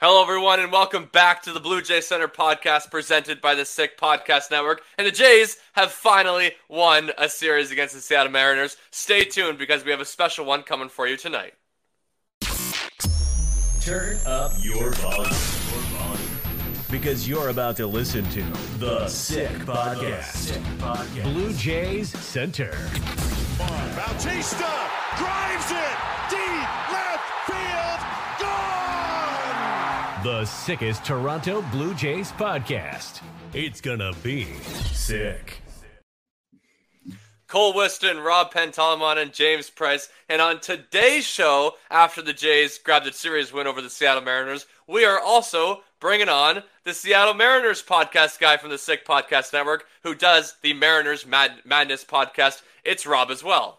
Hello, everyone, and welcome back to the Blue Jay Center podcast presented by the Sick Podcast Network. And the Jays have finally won a series against the Seattle Mariners. Stay tuned because we have a special one coming for you tonight. Turn up your volume. Because you're about to listen to the Sick Podcast. Blue Jays Center. Bautista drives it deep left field. Gone! The sickest Toronto Blue Jays podcast. It's gonna be sick. Cole Whiston, Rob Pentalmon, and James Price. And on today's show, after the Jays grabbed a series win over the Seattle Mariners, we are also bringing on the Seattle Mariners podcast guy from the Sick Podcast Network, who does the Mariners Madness podcast. It's Rob as well.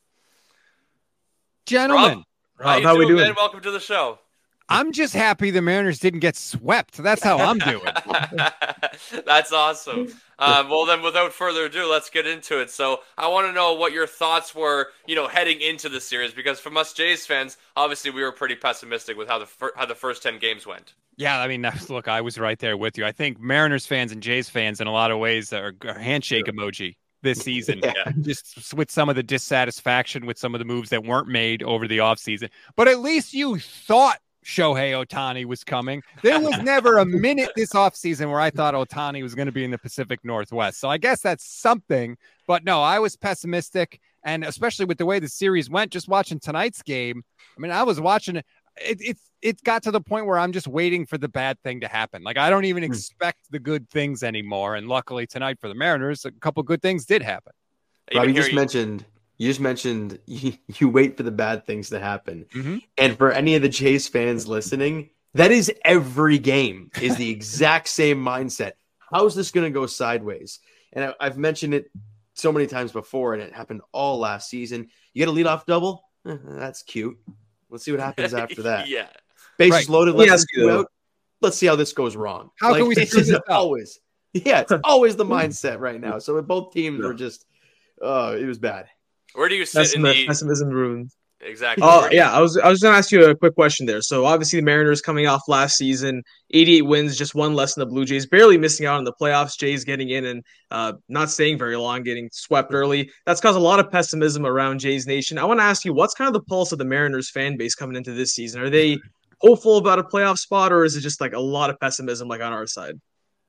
Gentlemen, Rob, how we doing? Man? Welcome to the show. I'm just happy the Mariners didn't get swept. That's how I'm doing. That's awesome. Well, then, without further ado, let's get into it. So, I want to know what your thoughts were, heading into the series, because from us Jays fans, obviously, we were pretty pessimistic with how the first 10 games went. Yeah, I mean, look, I was right there with you. I think Mariners fans and Jays fans, in a lot of ways, are handshake emoji this season. Yeah. Just with some of the dissatisfaction with some of the moves that weren't made over the offseason. But at least you thought Shohei Ohtani was coming. There was never a minute this offseason where I thought Ohtani was going to be in the Pacific Northwest. So I guess that's something. But no, I was pessimistic. And especially with the way the series went, just watching tonight's game, I mean, I was watching it. It got to the point where I'm just waiting for the bad thing to happen. Like, I don't even expect the good things anymore. And luckily tonight for the Mariners, a couple good things did happen. Rob, you just mentioned you wait for the bad things to happen. Mm-hmm. And for any of the Jays fans listening, that is every game is the exact same mindset. How is this going to go sideways? And I've mentioned it so many times before, and it happened all last season. You get a leadoff double? That's cute. Let's see what happens after that. Yeah. Bases loaded. Let's see how this goes wrong. How can we screw this up? Always? Yeah, it's always the mindset right now. So both teams were just, it was bad. Where do you sit in the pessimism ruined? Exactly. Oh, yeah. I was going to ask you a quick question there. So obviously the Mariners coming off last season, 88 wins, just one less than the Blue Jays, barely missing out on the playoffs. Jays getting in and not staying very long, getting swept early. That's caused a lot of pessimism around Jays Nation. I want to ask you, what's kind of the pulse of the Mariners fan base coming into this season? Are they hopeful about a playoff spot, or is it just like a lot of pessimism like on our side?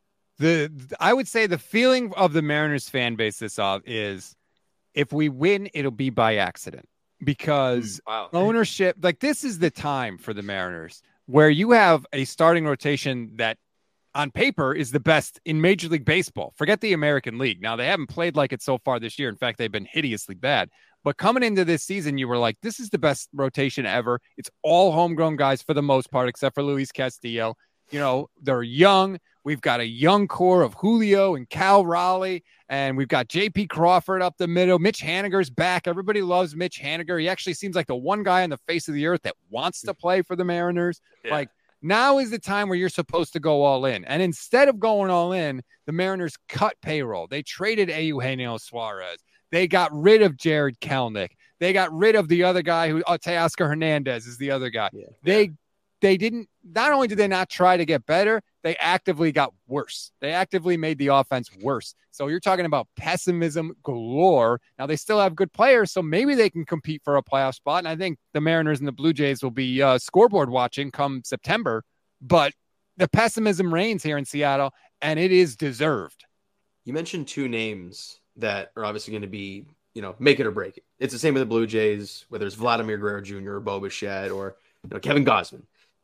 I would say the feeling of the Mariners fan base this off is, if we win, it'll be by accident, because ownership, like, this is the time for the Mariners where you have a starting rotation that on paper is the best in Major League Baseball. Forget the American League. Now, they haven't played like it so far this year. In fact, they've been hideously bad. But coming into this season, you were like, this is the best rotation ever. It's all homegrown guys for the most part, except for Luis Castillo. They're young. We've got a young core of Julio and Cal Raleigh, and we've got J.P. Crawford up the middle. Mitch Haniger's back. Everybody loves Mitch Haniger. He actually seems like the one guy on the face of the earth that wants to play for the Mariners. Yeah. Like, now is the time where you're supposed to go all in. And instead of going all in, the Mariners cut payroll. They traded Eugenio Suarez. They got rid of Jared Kelenic. They got rid of the other guy Teoscar Hernandez is the other guy. Yeah. They didn't, not only did they not try to get better, they actively got worse. They actively made the offense worse. So you're talking about pessimism galore. Now, they still have good players, so maybe they can compete for a playoff spot. And I think the Mariners and the Blue Jays will be scoreboard watching come September. But the pessimism reigns here in Seattle, and it is deserved. You mentioned two names that are obviously going to be, make it or break it. It's the same with the Blue Jays, whether it's Vladimir Guerrero Jr. or Bo Bichette or Kevin Gausman.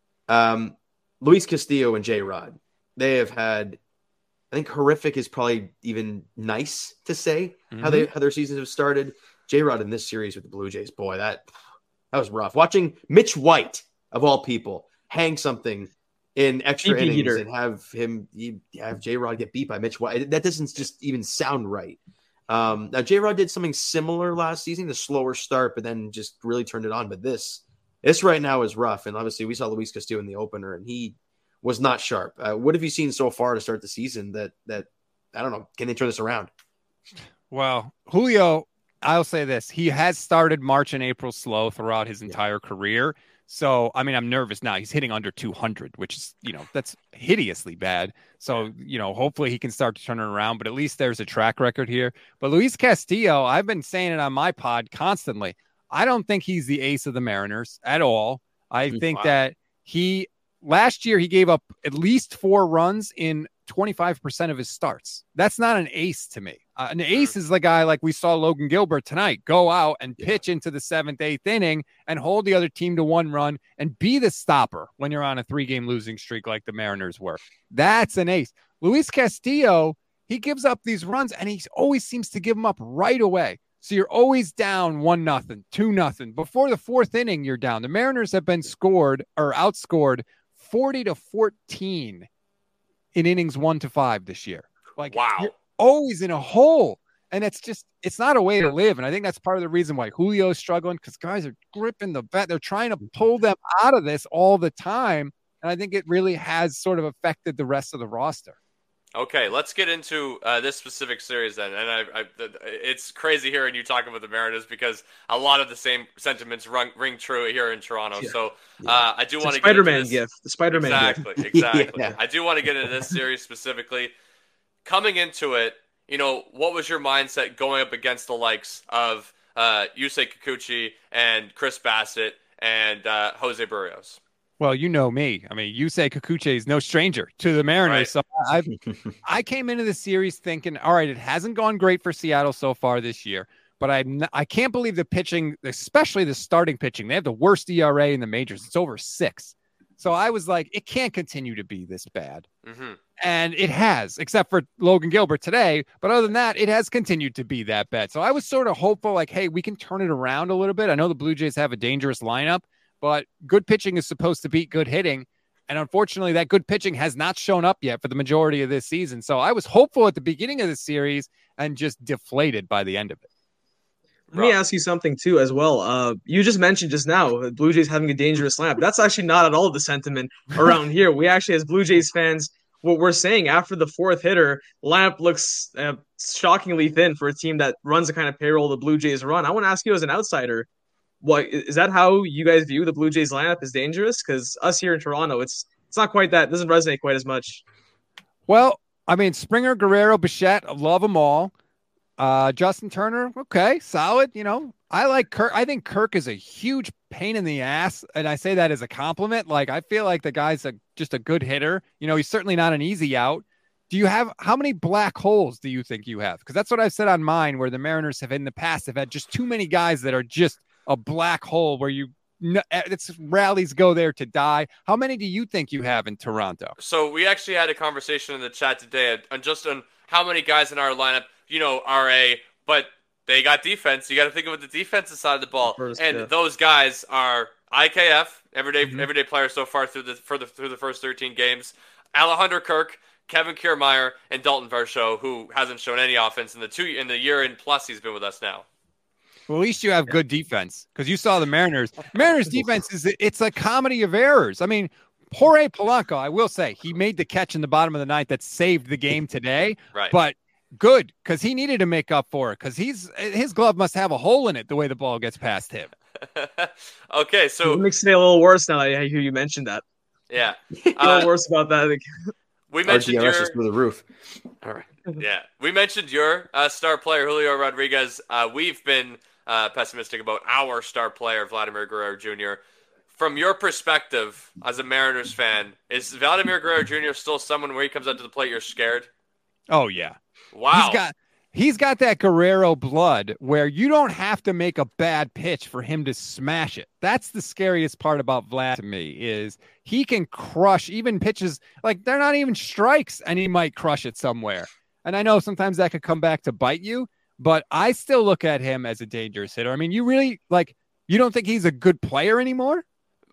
Luis Castillo and J-Rod, they have had, I think horrific is probably even nice to say, how their seasons have started. J-Rod in this series with the Blue Jays, boy, that was rough. Watching Mitch White, of all people, hang something in extra innings and have J-Rod get beat by Mitch White. That doesn't just even sound right. Now, J-Rod did something similar last season, the slower start, but then just really turned it on. But this right now is rough. And obviously we saw Luis Castillo in the opener, and he was not sharp. What have you seen so far to start the season that I don't know, can they turn this around? Well, Julio, I'll say this. He has started March and April slow throughout his entire career. So, I mean, I'm nervous now. He's hitting under 200, which is, that's hideously bad. So, hopefully he can start to turn it around, but at least there's a track record here. But Luis Castillo, I've been saying it on my pod constantly. I don't think he's the ace of the Mariners at all. I think that last year he gave up at least 4 runs in 25% of his starts. That's not an ace to me. An ace is the guy like we saw Logan Gilbert tonight go out and pitch into the 7th, 8th inning and hold the other team to 1 run and be the stopper when you're on a 3-game losing streak like the Mariners were. That's an ace. Luis Castillo, he gives up these runs and he always seems to give them up right away. So you're always down 1-0, 2-0. Before the 4th inning, you're down. The Mariners have been outscored 40-14 in innings 1-5 this year. Like, wow. You're always in a hole. And it's not a way to live. And I think that's part of the reason why Julio's struggling, because guys are gripping the bat. They're trying to pull them out of this all the time. And I think it really has sort of affected the rest of the roster. Okay, let's get into this specific series then. And it's crazy hearing you talking about the Mariners because a lot of the same sentiments ring true here in Toronto. Yeah. So I do want to get into this. The Spider-Man gift. Exactly. Yeah. I do want to get into this series specifically. Coming into it, what was your mindset going up against the likes of Yusei Kikuchi and Chris Bassett and Jose Barrios? Well, you know me. I mean, Yusei Kikuchi is no stranger to the Mariners. Right. So I came into the series thinking, all right, it hasn't gone great for Seattle so far this year, but I can't believe the pitching, especially the starting pitching. They have the worst ERA in the majors. It's over 6. So I was like, it can't continue to be this bad. Mm-hmm. And it has, except for Logan Gilbert today. But other than that, it has continued to be that bad. So I was sort of hopeful, like, hey, we can turn it around a little bit. I know the Blue Jays have a dangerous lineup, but good pitching is supposed to beat good hitting. And unfortunately, that good pitching has not shown up yet for the majority of this season. So I was hopeful at the beginning of the series and just deflated by the end of it. Let me ask you something, too, as well. You just mentioned just now, Blue Jays having a dangerous lineup. That's actually not at all the sentiment around here. We actually, as Blue Jays fans, what we're saying after the 4th hitter, lineup looks shockingly thin for a team that runs the kind of payroll the Blue Jays run. I want to ask you as an outsider, what is that how you guys view the Blue Jays lineup as dangerous? Because us here in Toronto, it's not quite that. It doesn't resonate quite as much. Well, I mean, Springer, Guerrero, Bichette, I love them all. Justin Turner, okay, solid. I like Kirk. I think Kirk is a huge pain in the ass, and I say that as a compliment. Like, I feel like the guy's just a good hitter. He's certainly not an easy out. How many black holes do you think you have? Because that's what I've said on mine, where the Mariners have in the past have had just too many guys that are just a black hole where it's rallies go there to die. How many do you think you have in Toronto? So we actually had a conversation in the chat today on how many guys in our lineup, RA, but they got defense. You got to think about the defensive side of the ball. Those guys are IKF, everyday player so far through the first 13 games. Alejandro Kirk, Kevin Kiermaier, and Dalton Varsho, who hasn't shown any offense in the year and plus he's been with us now. Well, at least you have good defense, because you saw the Mariners. Mariners defense it's a comedy of errors. I mean, Jorge Polanco, I will say, he made the catch in the bottom of the 9th that saved the game today. Right. But good, because he needed to make up for it, because his glove must have a hole in it the way the ball gets past him. Okay, so it makes it a little worse now that I hear you mention that. Yeah. A little worse about that. We mentioned RDRS is through the roof. All right. Yeah. We mentioned your star player, Julio Rodriguez. We've been pessimistic about our star player, Vladimir Guerrero Jr. From your perspective as a Mariners fan, is Vladimir Guerrero Jr. still someone where he comes out to the plate, you're scared? Oh, yeah. Wow. He's got that Guerrero blood where you don't have to make a bad pitch for him to smash it. That's the scariest part about Vlad to me, is he can crush even pitches like they're not even strikes, and he might crush it somewhere. And I know sometimes that could come back to bite you, but I still look at him as a dangerous hitter. I mean, you really you don't think he's a good player anymore?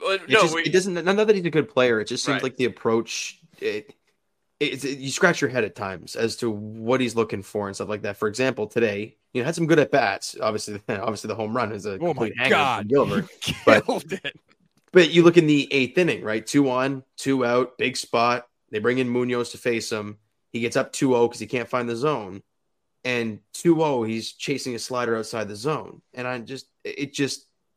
It doesn't. Not that he's a good player. It just seems like the approach. You scratch your head at times as to what he's looking for and stuff like that. For example, today, had some good at bats. Obviously, the home run is a complete hanger from Gilbert. But you look in the 8th inning, right? 2 on, 2 out, big spot. They bring in Munoz to face him. He gets up 2-0 because he can't find the zone, and 2-0, he's chasing a slider outside the zone, and it just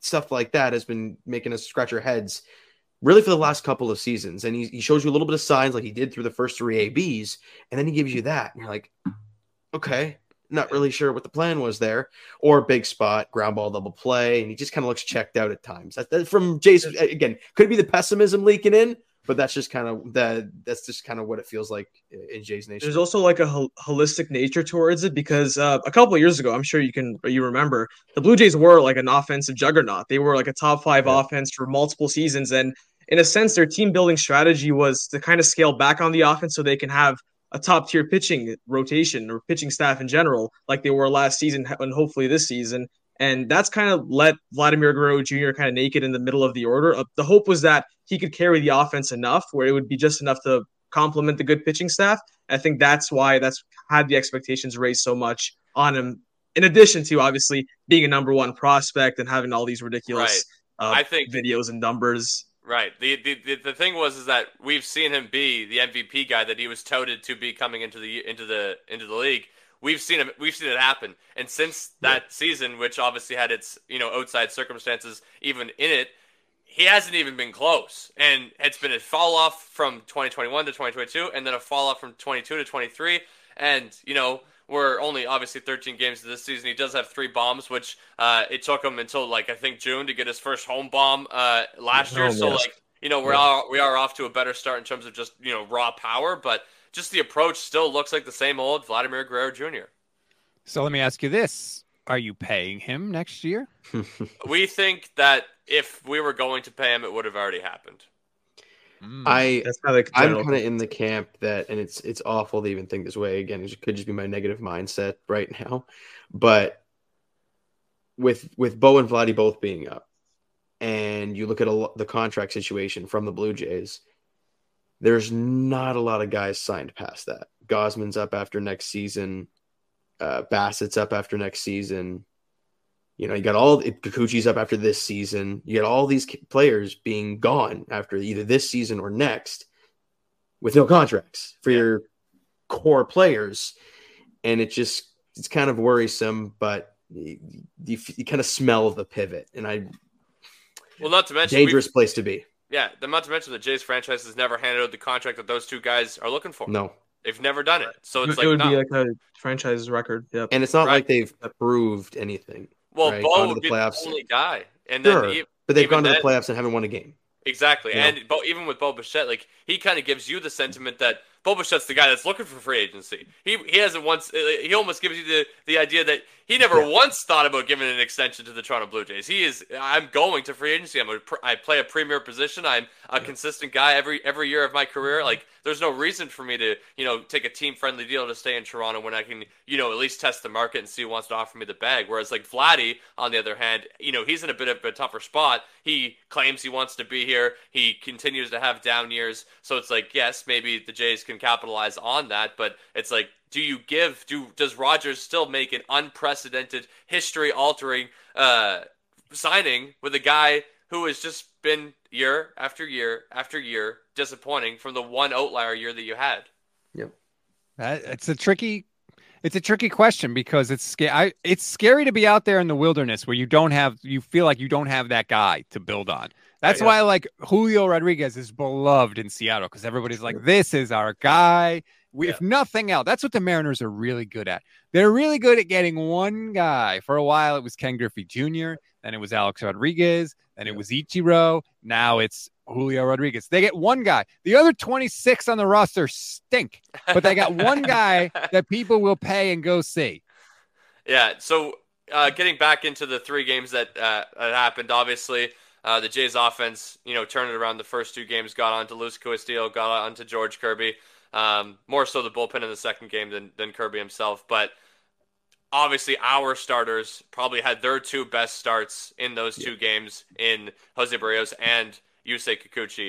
stuff like that has been making us scratch our heads really for the last couple of seasons. And he shows you a little bit of signs like he did through the first 3 ABs, and then he gives you that. And you're like, okay, not really sure what the plan was there. Or big spot, ground ball, double play, and he just kind of looks checked out at times. That's from Jason, again, could be the pessimism leaking in, but that's just kind of what it feels like in Jays Nation. There's also like a holistic nature towards it because a couple of years ago, I'm sure you remember, the Blue Jays were like an offensive juggernaut. They were like a top 5 offense for multiple seasons, and in a sense, their team building strategy was to kind of scale back on the offense so they can have a top tier pitching rotation or pitching staff in general, like they were last season and hopefully this season. And that's kind of let Vladimir Guerrero Jr. kind of naked in the middle of the order. The hope was that he could carry the offense enough where it would be just enough to complement the good pitching staff. I think that's why that's had the expectations raised so much on him, in addition to obviously being a number 1 prospect and having all these ridiculous I think videos and numbers. Right. The thing is that we've seen him be the MVP guy that he was touted to be coming into the league. We've seen it happen. And since that season, which obviously had its, outside circumstances even in it, he hasn't even been close. And it's been a fall off from 2021 to 2022 and then a fall off from 22 to 23. And, we're only obviously 13 games this season. He does have 3 bombs, which it took him until I think June to get his first home bomb last year. So we are off to a better start in terms of just raw power, but just the approach still looks like the same old Vladimir Guerrero Jr. So let me ask you this: are you paying him next year? We think that if we were going to pay him, it would have already happened. I'm kind of in the camp that, and it's awful to even think this way. Again, it could just be my negative mindset right now. But with Bo and Vladdy both being up, and you look at the contract situation from the Blue Jays, there's not a lot of guys signed past that. Gosman's up after next season. Bassett's up after next season. You got Kikuchi's up after this season. You got all these players being gone after either this season or next with no contracts for your core players. And it's kind of worrisome, but you kind of smell the pivot. And not to mention dangerous place to be. Yeah. Not to mention the Jays franchise has never handed out the contract that those 2 guys are looking for. No. They've never done it. So it would be like a franchise record. Yep. And it's not like they've proved anything. Well, right? Bo would be the only guy. And then but they've gone to the playoffs and haven't won a game. Exactly. And even with Bo Bichette, he kind of gives you the sentiment that Bo Bichette's the guy that's looking for free agency. He hasn't once. He almost gives you the idea that he never once thought about giving an extension to the Toronto Blue Jays. I'm going to free agency. I play a premier position. I'm a consistent guy every year of my career. There's no reason for me to take a team friendly deal to stay in Toronto when I can at least test the market and see who wants to offer me the bag. Whereas Vladdy, on the other hand, he's in a bit of a tougher spot. He claims he wants to be here. He continues to have down years. So it's yes, maybe the Jays can capitalize on that, but it's does Rogers still make an unprecedented, history-altering signing with a guy who has just been year after year after year disappointing from the one outlier year that you had? Yep. It's a tricky question because it's scary to be out there in the wilderness where you feel like you don't have that guy to build on. That's why Julio Rodriguez is beloved in Seattle because everybody's like, this is our guy. If nothing else, that's what the Mariners are really good at. They're really good at getting one guy. For a while, it was Ken Griffey Jr., then it was Alex Rodriguez, then it was Ichiro. Now it's Julio Rodriguez. They get one guy. The other 26 on the roster stink, but they got one guy that people will pay and go see. Yeah, so getting back into the 3 games that happened, obviously, the Jays offense, turned it around the first 2 games, got on to Luis Castillo, got on to George Kirby. More so the bullpen in the second game than Kirby himself. But obviously our starters probably had their 2 best starts in those 2 games in Jose Barrios and Yusei Kikuchi.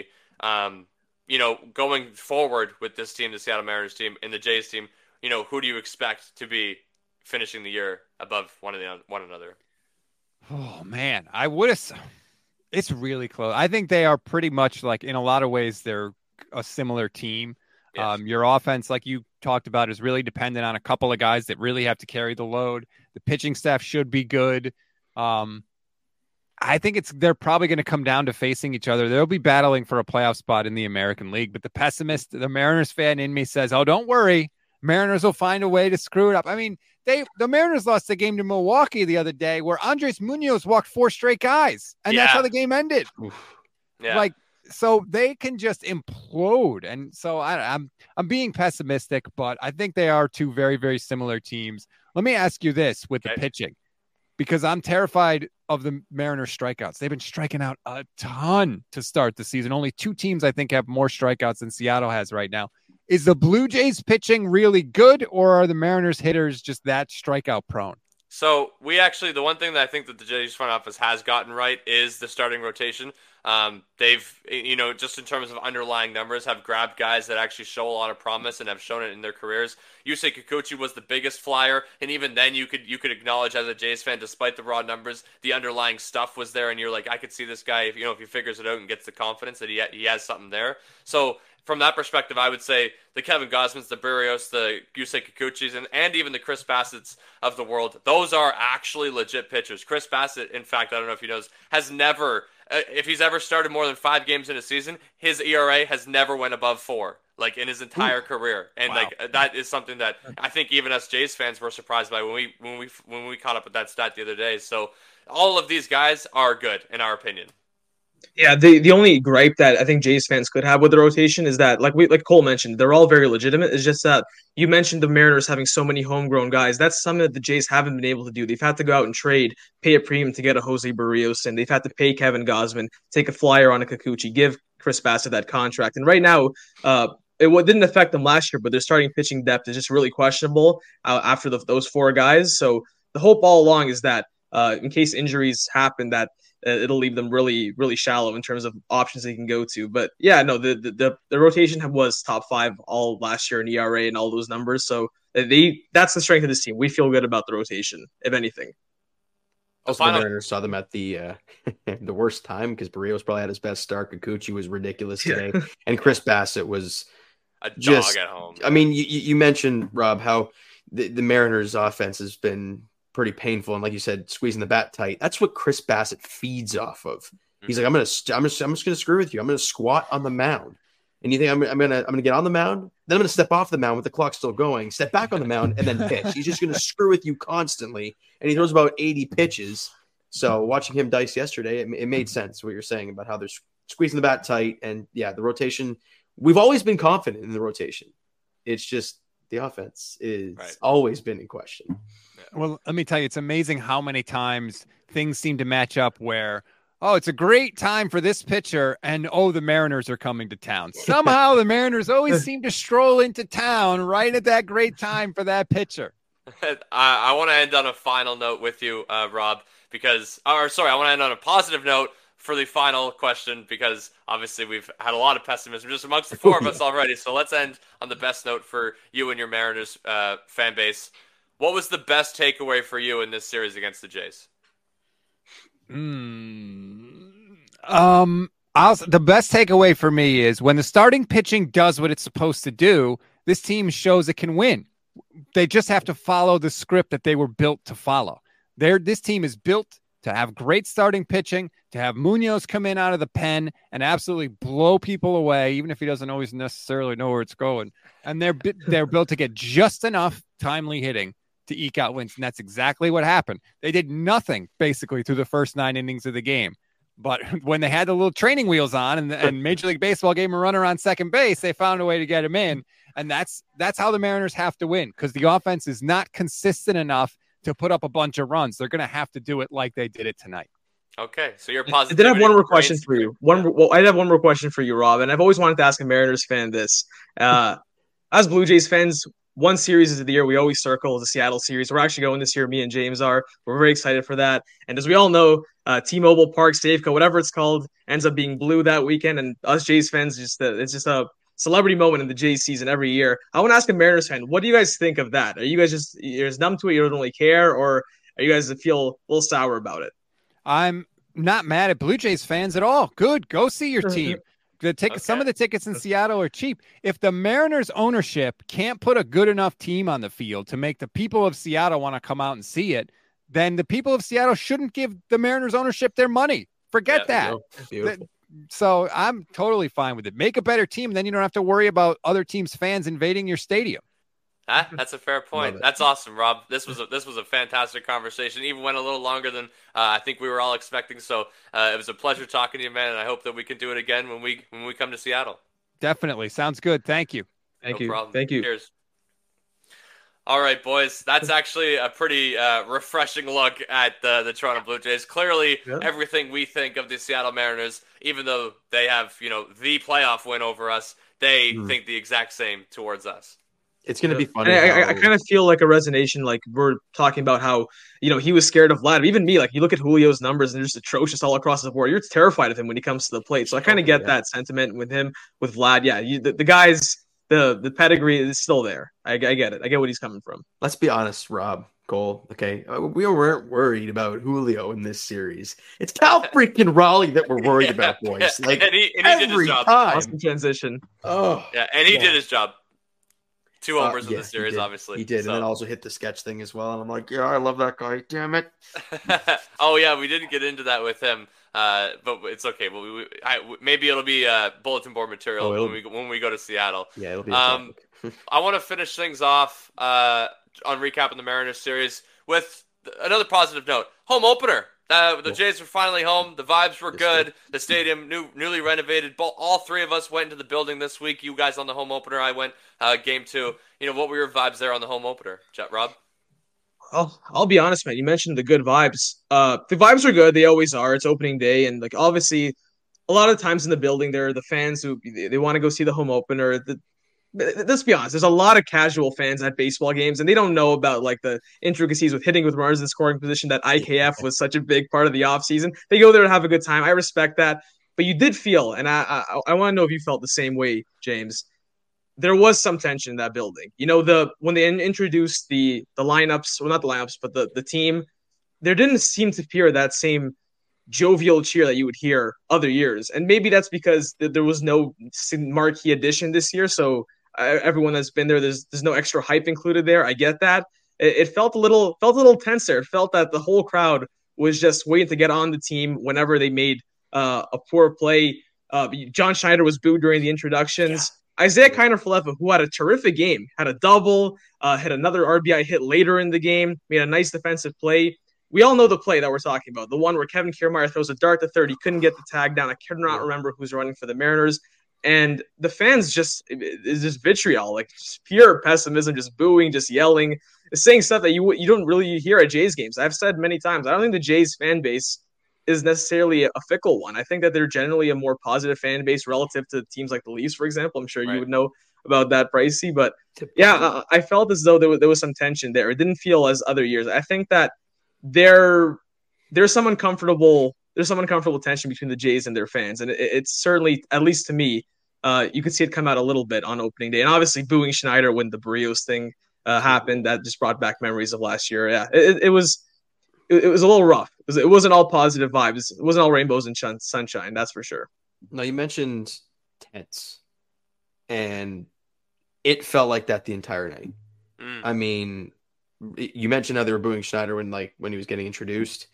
Going forward with this team, the Seattle Mariners team and the Jays team, who do you expect to be finishing the year above one another? Oh, man. I would have... It's really close. I think they are pretty much in a lot of ways, they're a similar team. Yes. Your offense, like you talked about, is really dependent on a couple of guys that really have to carry the load. The pitching staff should be good. I think they're probably going to come down to facing each other. They'll be battling for a playoff spot in the American League. But the Mariners fan in me says, "Oh, don't worry, Mariners will find a way to screw it up." I mean, the Mariners lost the game to Milwaukee the other day, where Andres Munoz walked 4 straight guys, and that's how the game ended. Yeah. So they can just implode. And so I'm being pessimistic, but I think they are 2 very, very similar teams. Let me ask you this with the pitching, because I'm terrified of the Mariners strikeouts. They've been striking out a ton to start the season. Only 2 teams, I think, have more strikeouts than Seattle has right now. Is the Blue Jays pitching really good, or are the Mariners hitters just that strikeout prone? So the one thing that I think that the Jays front office has gotten right is the starting rotation. They've, just in terms of underlying numbers, have grabbed guys that actually show a lot of promise and have shown it in their careers. Yusei Kikuchi was the biggest flyer, and even then you could acknowledge as a Jays fan, despite the raw numbers, the underlying stuff was there, and you're like, I could see this guy if he figures it out and gets the confidence that he has something there. So from that perspective, I would say the Kevin Gausmans, the Berrios, the Yusei Kikuchis, and even the Chris Bassett's of the world, those are actually legit pitchers. Chris Bassett, in fact, I don't know if he knows, has never, if he's ever started more than 5 games in a season, his ERA has never went above 4, like in his entire career. And that is something that I think even us Jays fans were surprised by when we caught up with that stat the other day. So all of these guys are good in our opinion. Yeah, the only gripe that I think Jays fans could have with the rotation is that, like Cole mentioned, they're all very legitimate. It's just that you mentioned the Mariners having so many homegrown guys. That's something that the Jays haven't been able to do. They've had to go out and trade, pay a premium to get a Jose Berrios, and they've had to pay Kevin Gausman, take a flyer on a Kikuchi, give Chris Bassett that contract. And right now, it didn't affect them last year, but their starting pitching depth is just really questionable after those 4 guys. So the hope all along is that in case injuries happen, that it'll leave them really, really shallow in terms of options they can go to. But yeah, no, the rotation was top 5 all last year in ERA and all those numbers. So that's the strength of this team. We feel good about the rotation, if anything. Also, the Mariners saw them at the worst time because Berrios probably had his best start. Kikuchi was ridiculous today, and Chris Bassett was a dog at home. I mean, you mentioned, Rob, how the Mariners' offense has been pretty painful, and like you said, squeezing the bat tight. That's what Chris Bassett feeds off of. He's like, I'm just gonna screw with you. I'm gonna squat on the mound, and you think I'm gonna get on the mound, then I'm gonna step off the mound with the clock still going, step back on the mound, and then pitch. He's just gonna screw with you constantly, and he throws about 80 pitches. So watching him dice yesterday, it made sense what you're saying about how they're squeezing the bat tight, and yeah, the rotation. We've always been confident in the rotation. It's just the offense is always been in question. Well, let me tell you, it's amazing how many times things seem to match up where, it's a great time for this pitcher, and the Mariners are coming to town. Somehow the Mariners always seem to stroll into town right at that great time for that pitcher. I want to end on a final note with you, Rob, I want to end on a positive note for the final question, because obviously we've had a lot of pessimism just amongst the 4 of us already. So let's end on the best note for you and your Mariners fan base. What was the best takeaway for you in this series against the Jays? The best takeaway for me is when the starting pitching does what it's supposed to do, this team shows it can win. They just have to follow the script that they were built to follow. This team is built to have great starting pitching, to have Munoz come in out of the pen and absolutely blow people away, even if he doesn't always necessarily know where it's going. And they're built to get just enough timely hitting to eke out wins. And that's exactly what happened. They did nothing basically through the first 9 innings of the game. But when they had the little training wheels on and Major League Baseball gave him a runner on second base, they found a way to get him in. And that's how the Mariners have to win, because the offense is not consistent enough to put up a bunch of runs. They're going to have to do it like they did it tonight. Okay, so you're positive. I did have one more question for you. I have one more question for you, Rob, and I've always wanted to ask a Mariners fan this. As Blue Jays fans, one series of the year we always circle is the Seattle series. We're actually going this year. Me and James are. We're very excited for that. And as we all know, T-Mobile Park, Safeco, whatever it's called, ends up being blue that weekend. And us Jays fans, it's just a celebrity moment in the Jays season every year. I want to ask a Mariners fan, what do you guys think of that? Are you guys you're just numb to it? You don't really care, or are you guys feel a little sour about it? I'm not mad at Blue Jays fans at all. Good, go see your team. Some of the tickets in Seattle are cheap. If the Mariners ownership can't put a good enough team on the field to make the people of Seattle want to come out and see it, then the people of Seattle shouldn't give the Mariners ownership their money. Forget that. Beautiful. So I'm totally fine with it. Make a better team. Then you don't have to worry about other teams' fans invading your stadium. That's a fair point. That's awesome, Rob. This was a fantastic conversation. Even went a little longer than I think we were all expecting. So it was a pleasure talking to you, man. And I hope that we can do it again when we come to Seattle. Definitely. Sounds good. Thank you. Thank No you. problem. Thank you. Cheers. All right, boys. That's actually a pretty refreshing look at the Toronto Blue Jays. Clearly, everything we think of the Seattle Mariners, even though they have the playoff win over us, they think the exact same towards us. It's going to be funny. I kind of feel like a resonation. Like we're talking about how, he was scared of Vlad. Even me, like you look at Julio's numbers and they're just atrocious all across the board. You're terrified of him when he comes to the plate. So I kind of get that sentiment with him, with Vlad. Yeah, the guys, the pedigree is still there. I get it. I get what he's coming from. Let's be honest, Rob, Cole. Okay, we weren't worried about Julio in this series. It's Cal freaking Raleigh that we're worried about, boys. Like and he did his job. Awesome transition. Oh, yeah, and he did his job. 2 homers in the series, obviously. He did, and then also hit the sketch thing as well. And I'm like, yeah, I love that guy. Damn it. Oh, yeah, we didn't get into that with him, but it's okay. Well, maybe it'll be bulletin board material when we go to Seattle. Yeah, it'll be I want to finish things off on recapping the Mariners series with another positive note. Home opener. The Jays were finally home. The vibes were good. The stadium newly renovated. All three of us went into the building this week. You guys on the home opener. I went game 2. What were your vibes there on the home opener, Rob? I'll be honest, man. You mentioned the good vibes. The vibes are good. They always are. It's opening day, and like obviously, a lot of times in the building, there are the fans who they want to go see the home opener. Let's be honest. There's a lot of casual fans at baseball games, and they don't know about like the intricacies with hitting with runners in scoring position. That IKF was such a big part of the offseason. They go there to have a good time. I respect that, but you did feel, and I want to know if you felt the same way, James. There was some tension in that building. When they introduced the lineups, well, not the lineups, but the team, there didn't seem to appear that same jovial cheer that you would hear other years, and maybe that's because there was no marquee addition this year. So everyone that's been there, there's no extra hype included there. I get that. It felt a little tense there. It felt that the whole crowd was just waiting to get on the team whenever they made a poor play. John Schneider was booed during the introductions. Yeah. Isaiah Kiner-Falefa, who had a terrific game, had a double, hit another RBI hit later in the game, made a nice defensive play. We all know the play that we're talking about, the one where Kevin Kiermaier throws a dart to third. He couldn't get the tag down. I cannot remember who's running for the Mariners. And the fans is just vitriol, like just pure pessimism, just booing, just yelling, saying stuff that you don't really hear at Jays games. I've said many times, I don't think the Jays fan base is necessarily a fickle one. I think that they're generally a more positive fan base relative to teams like the Leafs, for example. I'm sure you would know about that, Pricey. But yeah, I felt as though there was some tension there. It didn't feel as other years. I think that there's some uncomfortable tension between the Jays and their fans, and it's certainly, at least to me, you could see it come out a little bit on opening day. And obviously booing Schneider when the Barrios thing happened, that just brought back memories of last year. Yeah, it was a little rough. It wasn't all positive vibes. It wasn't all rainbows and sunshine, that's for sure. Now, you mentioned tense, and it felt like that the entire night. I mean, you mentioned how they were booing Schneider when he was getting introduced,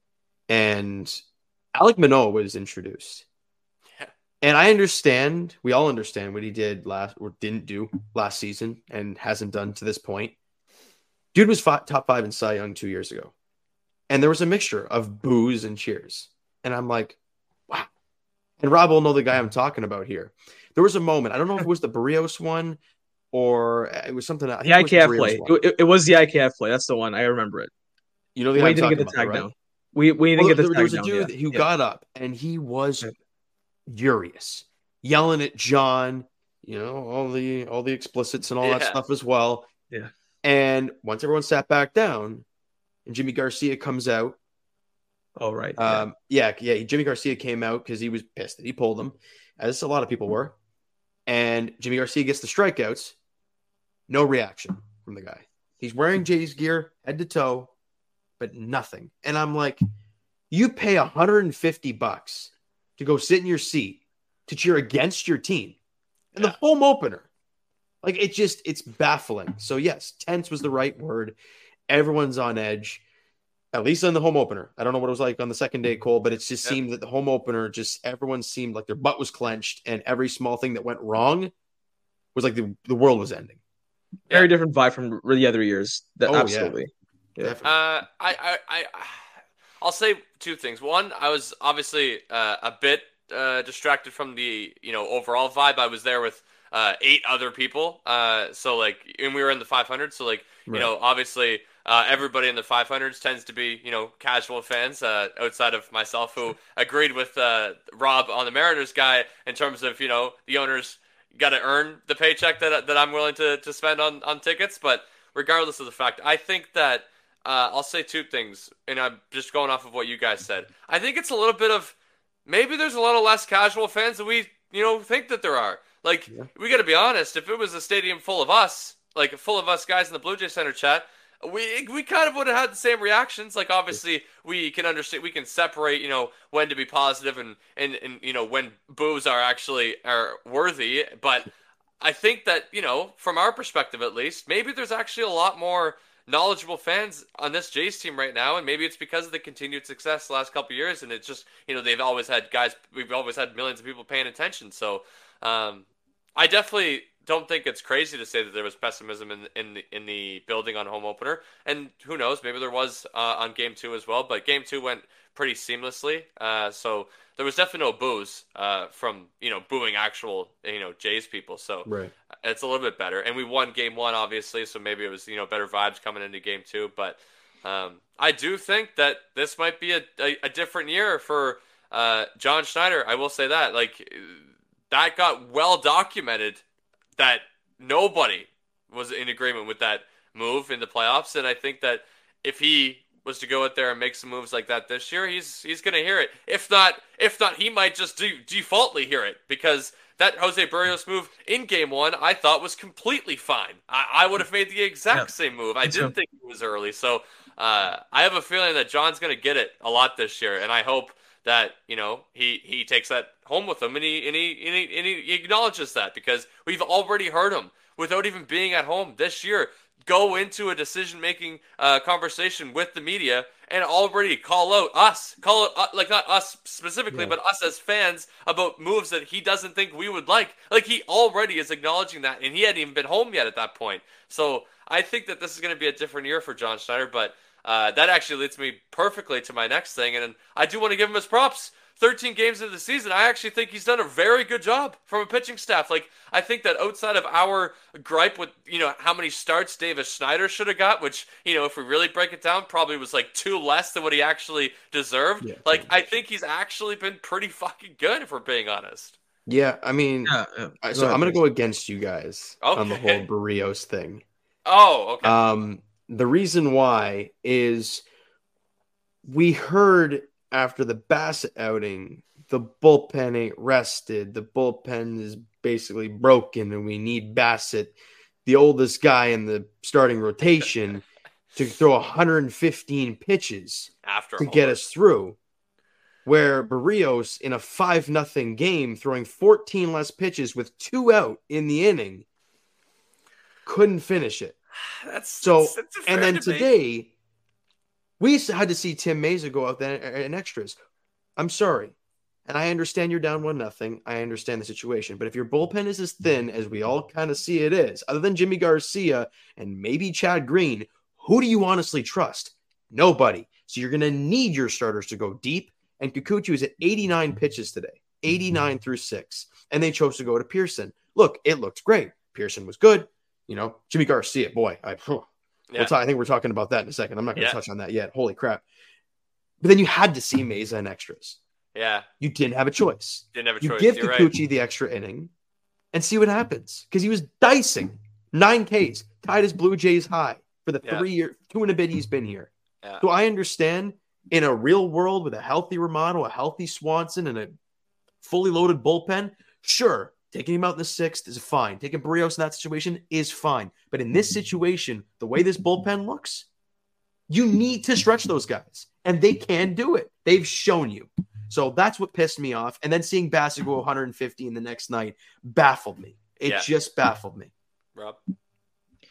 and Alek Manoah was introduced. Yeah. And we all understand what he did didn't do last season and hasn't done to this point. Dude was top 5 in Cy Young 2 years ago. And there was a mixture of boos and cheers. And I'm like, wow. And Rob will know the guy I'm talking about here. There was a moment, I don't know if it was the Barrios one or it was something else. The IKF play. It was the IKF play. That's the one. I remember it. You know the guy I'm talking about, right? Down. We didn't get the tag down. There was a dude who got up and he was furious, yelling at John, all the explicits and all that stuff as well. Yeah. And once everyone sat back down, and Jimmy Garcia comes out. Oh, right. Jimmy Garcia came out because he was pissed that he pulled him, as a lot of people were. And Jimmy Garcia gets the strikeouts. No reaction from the guy. He's wearing Jays gear, head to toe, but nothing. And I'm like, you pay $150 to go sit in your seat to cheer against your team. And the home opener. Like, it's baffling. So, yes, tense was the right word. Everyone's on edge. At least on the home opener. I don't know what it was like on the second day, Cole, but it just seemed that the home opener, just everyone seemed like their butt was clenched, and every small thing that went wrong was like the world was ending. Very different vibe from the other years. Absolutely. Yeah. I'll say two things. One, I was obviously a bit distracted from the overall vibe. I was there with 8 other people, so like, and we were in the 500. So like, obviously, everybody in the 500s tends to be casual fans outside of myself, who agreed with Rob on the Mariners guy in terms of the owners got to earn the paycheck that I'm willing to spend on tickets. But regardless of the fact, I think that I'll say two things, and I'm just going off of what you guys said. I think it's a little bit of maybe there's a lot of less casual fans than we think that there are. Like, we got to be honest. If it was a stadium full of us, like full of us guys in the Blue Jay Center chat, we kind of would have had the same reactions. Like, obviously, we can understand, we can separate, when to be positive and when boos are worthy. But I think that, from our perspective at least, maybe there's actually a lot more knowledgeable fans on this Jays team right now, and maybe it's because of the continued success the last couple of years, and it's just we've always had millions of people paying attention. So I definitely don't think it's crazy to say that there was pessimism in the building on home opener, and who knows, maybe there was on game 2 as well. But game 2 went pretty seamlessly, so there was definitely no boos from booing actual Jays people. So it's a little bit better, and we won game 1 obviously, so maybe it was better vibes coming into game 2. But I do think that this might be a different year for John Schneider. I will say that, like, that got well documented that nobody was in agreement with that move in the playoffs, and I think that if he was to go out there and make some moves like that this year, he's going to hear it. If not, he might just defaultly hear it, because that Jose Berrios move in game 1 I thought was completely fine. I would have made the exact same move. I didn't think it was early, so I have a feeling that John's going to get it a lot this year, and I hope that he takes that home with him, and he acknowledges that, because we've already heard him without even being at home this year go into a decision-making conversation with the media and already call out like not us specifically, but us as fans about moves that he doesn't think we would like. Like, he already is acknowledging that, and he hadn't even been home yet at that point. So I think that this is going to be a different year for John Schneider, but that actually leads me perfectly to my next thing, and I do want to give him his props. 13 games into the season, I actually think he's done a very good job from a pitching staff. Like, I think that outside of our gripe with, how many starts Davis Schneider should have got, which, if we really break it down, probably was like 2 less than what he actually deserved. Yeah. Like, I think he's actually been pretty fucking good, if we're being honest. Yeah, I mean, so I'm going to go against you guys on the whole Berrios thing. Oh, okay. The reason why is we heard after the Bassett outing, the bullpen ain't rested. The bullpen is basically broken, and we need Bassett, the oldest guy in the starting rotation, to throw 115 pitches to get us through. Where Berrios, in a 5-0 game, throwing 14 less pitches with 2 out in the inning, couldn't finish it. That's and then today, we had to see Tim Mesa go out there in extras. I'm sorry. And I understand you're down 1-0. I understand the situation. But if your bullpen is as thin as we all kind of see it is, other than Jimmy Garcia and maybe Chad Green, who do you honestly trust? Nobody. So you're going to need your starters to go deep. And Kikuchi was at 89 pitches today, 89 through 6. And they chose to go to Pearson. Look, it looked great. Pearson was good. Jimmy Garcia, boy, I think we're talking about that in a second. I'm not going to touch on that yet. Holy crap. But then you had to see Mesa in extras. Yeah. You didn't have a choice. You give Kikuchi the extra inning and see what happens. Because he was dicing 9 Ks, tied his Blue Jays high for the 3 year, 2 and a bit he's been here. Yeah. So I understand in a real world with a healthy Romano, a healthy Swanson, and a fully loaded bullpen, sure, taking him out in the 6th is fine. Taking Berrios in that situation is fine. But in this situation, the way this bullpen looks, you need to stretch those guys. And they can do it. They've shown you. So that's what pissed me off. And then seeing Bassett go 150 in the next night baffled me. It just baffled me. Rob?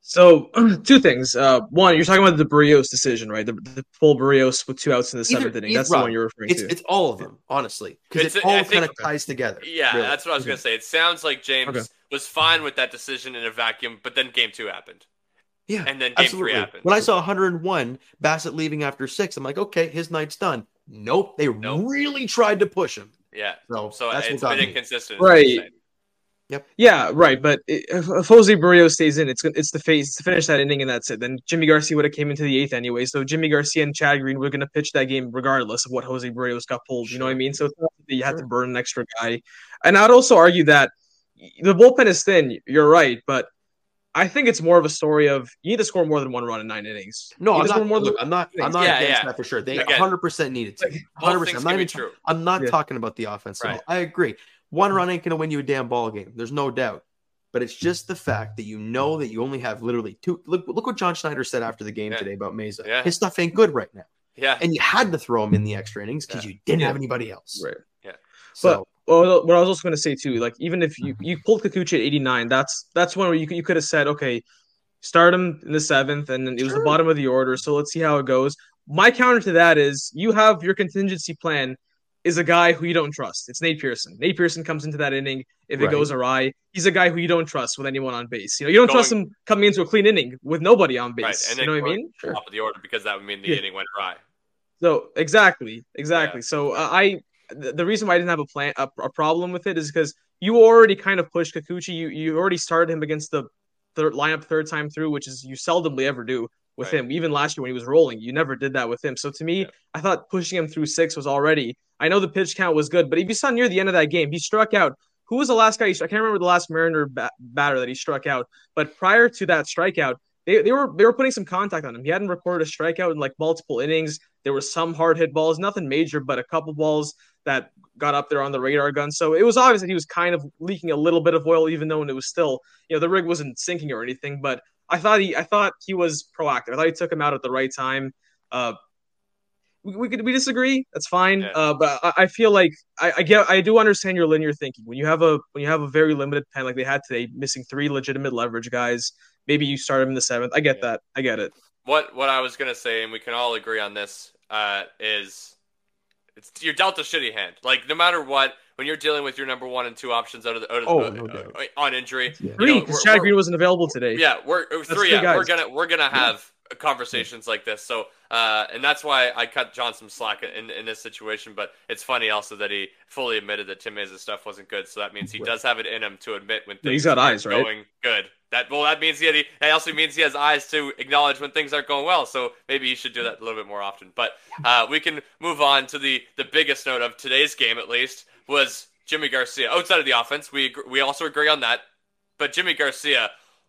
So, two things. One, you're talking about the Barrios decision, right? The full Barrios with 2 outs in the seventh inning. That's the one you're referring to. It's all of them, honestly, because it all kind of ties together. Yeah, really. That's what I was going to say. It sounds like James was fine with that decision in a vacuum, but then game 2 happened. Yeah, and then game 3 happened. When I saw 101, Bassett leaving after 6, I'm like, okay, his night's done. Nope, they really tried to push him. Yeah, so that's it's been inconsistent, right? Yep. Yeah, right. But if Jose Barrios stays in, it's to finish that inning, and that's it. Then Jimmy Garcia would have came into the 8th anyway. So Jimmy Garcia and Chad Green were going to pitch that game regardless of what Jose Barrios got pulled. You know what I mean? So you had to burn an extra guy. And I'd also argue that the bullpen is thin. You're right, but I think it's more of a story of you need to score more than 1 run in 9 innings. No, I'm not against that for sure. They 100% needed to. 100%. I'm not talking about the offense. Right. I agree. 1 run ain't going to win you a damn ball game. There's no doubt. But it's just the fact that you know that you only have literally 2. Look what John Schneider said after the game today about Mesa. Yeah. His stuff ain't good right now. Yeah. And you had to throw him in the extra innings because you didn't have anybody else. Right. Yeah. So, but what I was also going to say too, like even if you pulled Kikuchi at 89, that's one where you could have said, okay, start him in the 7th, and then it was the bottom of the order. So let's see how it goes. My counter to that is you have your contingency plan is a guy who you don't trust. It's Nate Pearson. Nate Pearson comes into that inning. If it goes awry, he's a guy who you don't trust with anyone on base. You don't trust him coming into a clean inning with nobody on base. Right. And you know what I mean? Top of the order because that would mean the inning went awry. So exactly. Yeah. So the reason why I didn't have a problem with it is because you already kind of pushed Kikuchi. You already started him against the third time through, which is you seldomly ever do with him. Even last year when he was rolling, you never did that with him. So to me, I thought pushing him through 6 was already. I know the pitch count was good, but if you saw near the end of that game, he struck out. Who was the last guy? I can't remember the last Mariner batter that he struck out. But prior to that strikeout, they were putting some contact on him. He hadn't recorded a strikeout in like multiple innings. There were some hard hit balls, nothing major, but a couple balls that got up there on the radar gun. So it was obvious that he was kind of leaking a little bit of oil, even though it was still, the rig wasn't sinking or anything. But I thought he was proactive. I thought he took him out at the right time. We disagree. That's fine. Yeah. But I feel like I do understand your linear thinking. When you have a very limited pen like they had today, missing 3 legitimate leverage guys, maybe you start him in the 7th. I get that. I get it. What I was gonna say, and we can all agree on this, is you're dealt a shitty hand. Like no matter what, when you're dealing with your number 1 and 2 options on injury, 3 because Chad Green wasn't available today. Yeah, we're 3. Yeah, we're gonna have conversations like this. So, and that's why I cut John some slack in this situation. But it's funny also that he fully admitted that Tim Mesa's stuff wasn't good. So that means he does have it in him to admit when things got eyes, right? Going good. That means that also means he has eyes to acknowledge when things aren't going well. So maybe he should do that a little bit more often. But we can move on to the biggest note of today's game, at least, was Jimmy Garcia. Outside of the offense, we also agree on that. But Jimmy Garcia,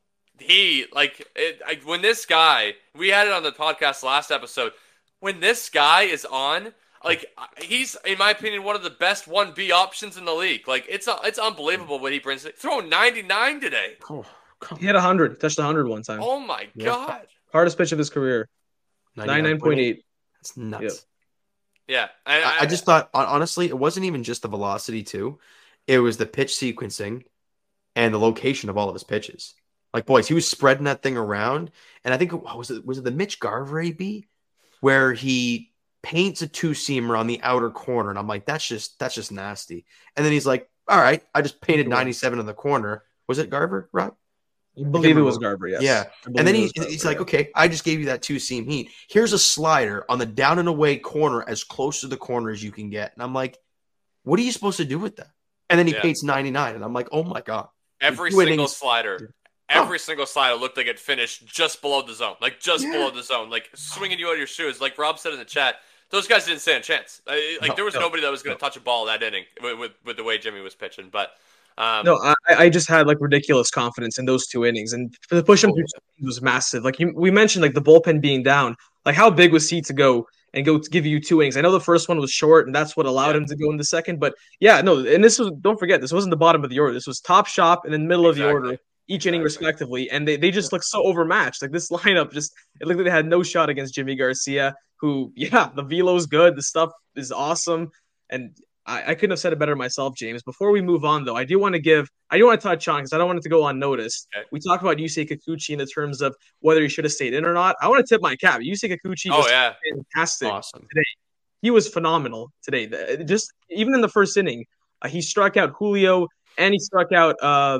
when this guy, we had it on the podcast last episode, when this guy is on, he's, in my opinion, one of the best 1B options in the league. Like, it's unbelievable what he brings. Throwing 99 today. Oh, he had 100. Touched 100 one time. Oh, my God. Hardest pitch of his career. 99.8. That's nuts. Yeah. I just thought, honestly, it wasn't even just the velocity, too. It was the pitch sequencing and the location of all of his pitches. Like, boys, he was spreading that thing around. And I think, was it the Mitch Garver AB? Where he paints a 2-seamer on the outer corner. And I'm like, that's just nasty. And then he's like, all right, I just painted 97 in the corner. Was it Garver, Rob? I believe it was Garver, yes. Yeah. And then he's like, okay, I just gave you that 2-seam heat. Here's a slider on the down and away corner as close to the corner as you can get. And I'm like, what are you supposed to do with that? And then he paints 99. And I'm like, oh, my God. Every single slider looked like it finished just below the zone. Like, below the zone. Like, swinging you out of your shoes. Like Rob said in the chat, those guys didn't stand a chance. There was nobody that was going to touch a ball that inning with the way Jimmy was pitching. But I just had ridiculous confidence in those 2 innings, and the push him through was massive. We mentioned the bullpen being down. Like, how big was he to go and go to give you 2 innings? I know the first one was short, and that's what allowed him to go in the second. But and this was, don't forget, this wasn't the bottom of the order. This was top, shop, and then middle of the order, each inning respectively. And they just looked so overmatched. Like, this lineup it looked like they had no shot against Jimmy Garcia, who, the velo's good, the stuff is awesome, and I couldn't have said it better myself, James. Before we move on, though, I do want to touch on, because I don't want it to go unnoticed. Okay. We talked about Yusei Kikuchi in the terms of whether he should have stayed in or not. I want to tip my cap. Yusei Kikuchi was fantastic today. He was phenomenal today. Just even in the first inning, he struck out Julio and he struck out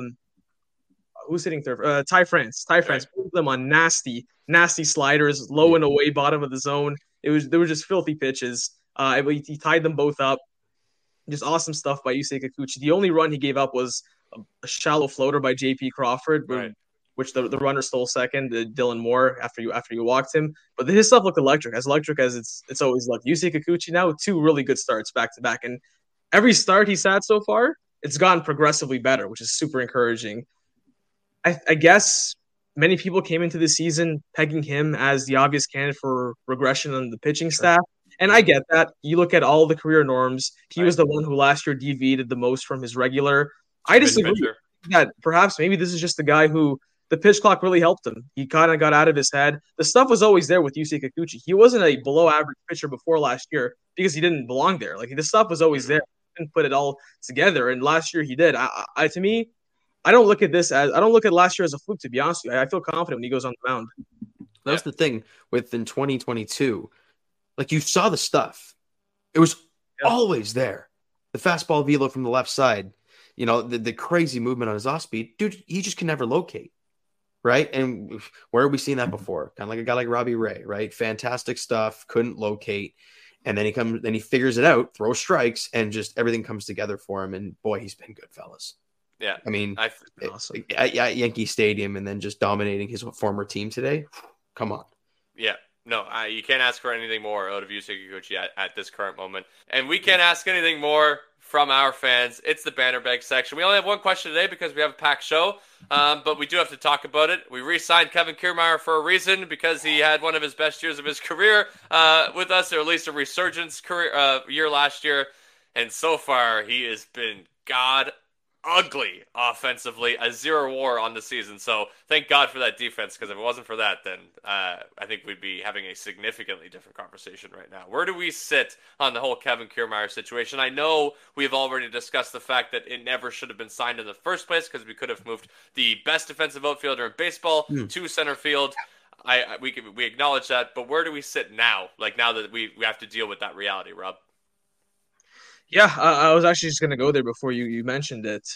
who's hitting third? Ty France. Both of them on nasty sliders, low and away, bottom of the zone. They were just filthy pitches. He tied them both up. Just awesome stuff by Yusei Kikuchi. The only run he gave up was a shallow floater by J.P. Crawford, which the runner stole second, Dylan Moore, after you walked him. But his stuff looked electric as it's always looked. Yusei Kikuchi now with 2 really good starts back to back, and every start he's had so far, it's gotten progressively better, which is super encouraging. I guess many people came into the season pegging him as the obvious candidate for regression on the pitching staff. And I get that. You look at all the career norms. He was the one who last year deviated the most from his regular. I disagree that perhaps maybe this is just the guy who the pitch clock really helped him. He kind of got out of his head. The stuff was always there with Yusei Kikuchi. He wasn't a below average pitcher before last year because he didn't belong there. Like, the stuff was always there. He didn't put it all together. And last year he did. To me, I don't look at last year as a fluke, to be honest with you. I feel confident when he goes on the mound. That was the thing within 2022. Like, you saw the stuff. It was always there. The fastball velo from the left side, the crazy movement on his off speed. Dude, he just can never locate, right? And where have we seen that before? Kind of like a guy like Robbie Ray, right? Fantastic stuff, couldn't locate. And then he figures it out, throws strikes, and just everything comes together for him. And boy, he's been good, fellas. Yeah. I mean, awesome. At Yankee Stadium and then just dominating his former team today. Come on. Yeah. No, you can't ask for anything more out of Yusei Kikuchi at this current moment. And we can't ask anything more from our fans. It's the banner bag section. We only have one question today because we have a packed show, but we do have to talk about it. We re-signed Kevin Kiermaier for a reason, because he had one of his best years of his career with us, or at least a resurgence year last year. And so far, he has been god ugly offensively, a 0 WAR on the season. So thank God for that defense, because if it wasn't for that, then I think we'd be having a significantly different conversation right now. Where do we sit on the whole Kevin Kiermaier situation? I know we've already discussed the fact that it never should have been signed in the first place, because we could have moved the best defensive outfielder in baseball to center field. We acknowledge that, but where do we sit now? Like, now that we have to deal with that reality, Rob? Yeah, I was actually just going to go there before you mentioned it.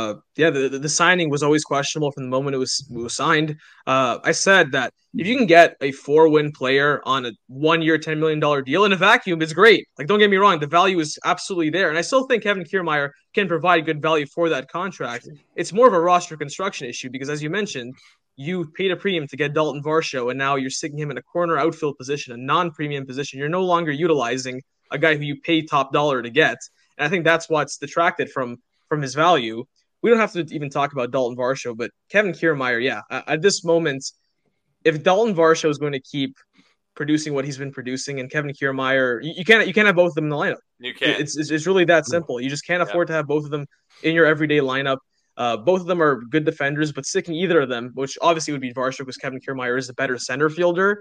The signing was always questionable from the moment it was signed. I said that if you can get a 4-win player on a 1-year, $10 million deal in a vacuum, it's great. Like, don't get me wrong, the value is absolutely there. And I still think Kevin Kiermaier can provide good value for that contract. It's more of a roster construction issue because, as you mentioned, you paid a premium to get Dalton Varsho, and now you're sticking him in a corner outfield position, a non-premium position. You're no longer utilizing a guy who you pay top dollar to get. And I think that's what's detracted from his value. We don't have to even talk about Dalton Varsho, but Kevin Kiermaier, at this moment, if Dalton Varsho is going to keep producing what he's been producing, and Kevin Kiermaier, you can't have both of them in the lineup. You can't. It's really that simple. You just can't afford to have both of them in your everyday lineup. Both of them are good defenders, but sticking either of them, which obviously would be Varsho because Kevin Kiermaier is the better center fielder,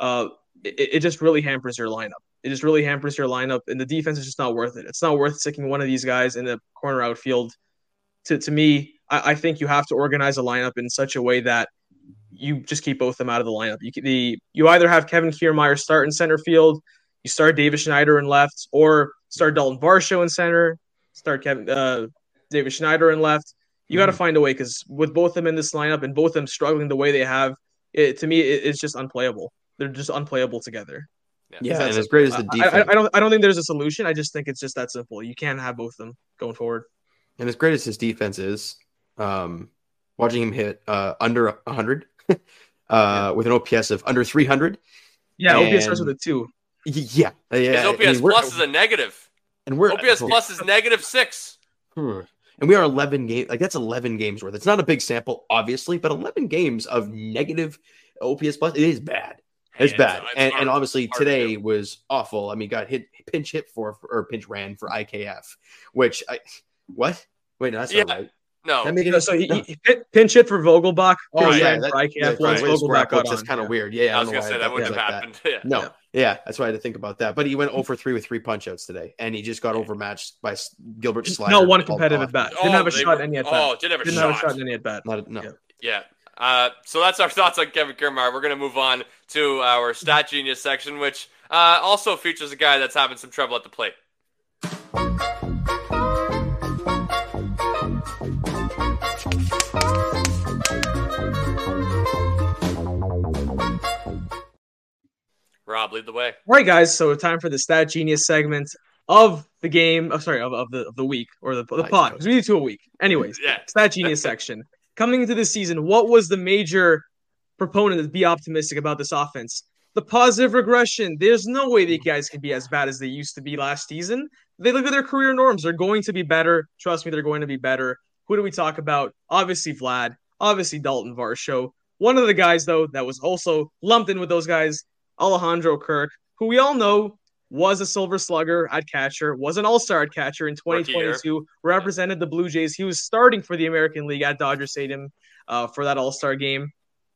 it just really hampers your lineup. It just really hampers your lineup, and the defense is just not worth it. It's not worth sticking one of these guys in the corner outfield. To me, I think you have to organize a lineup in such a way that you just keep both of them out of the lineup. You either have Kevin Kiermaier start in center field, you start Davis Schneider in left, or start Dalton Varsho in center, start Davis Schneider in left. You got to find a way, because with both of them in this lineup and both of them struggling the way they have, to me, it's just unplayable. They're just unplayable together. Yeah, and as great as the defense, I don't think there's a solution. I just think it's just that simple. You can't have both of them going forward. And as great as his defense is, watching him hit under 100 with an OPS of under 300. Yeah, OPS starts with a 2. Yeah. His OPS plus is a negative. And we're OPS plus is -6. And we are 11 games. Like, that's 11 games worth. It's not a big sample, obviously, but 11 games of negative OPS plus, it is bad. It's bad. And obviously today was awful. I mean, got pinch ran for IKF, which what? Wait, no, that's not right. No. So he pinch hit for Vogelbach. Oh, yeah. For IKF once Vogelbach got on. That's kind of weird. Yeah, I was going to say that wouldn't have happened. Yeah. No. Yeah, that's why I had to think about that. But he went 0 for 3 with 3 punch-outs today, and he just got overmatched by Gilbert Slider. No one competitive at bat. Didn't have a shot in any at bat. Didn't have a shot in any at bat. No. Yeah. So that's our thoughts on Kevin Kiermaier. We're going to move on to our Stat Genius section, which also features a guy that's having some trouble at the plate. Rob, lead the way. All right, guys. So time for the Stat Genius segment of the game. Of the week or the pod. Because we do 2 a week. Anyways, Stat Genius section. Coming into this season, what was the major proponent to be optimistic about this offense? The positive regression. There's no way these guys can be as bad as they used to be last season. They look at their career norms. They're going to be better. Trust me, they're going to be better. Who do we talk about? Obviously Vlad. Obviously Dalton Varsho. One of the guys, though, that was also lumped in with those guys, Alejandro Kirk, who we all know was a Silver Slugger at catcher, was an All-Star at catcher in 2022, represented the Blue Jays. He was starting for the American League at Dodger Stadium for that All-Star game.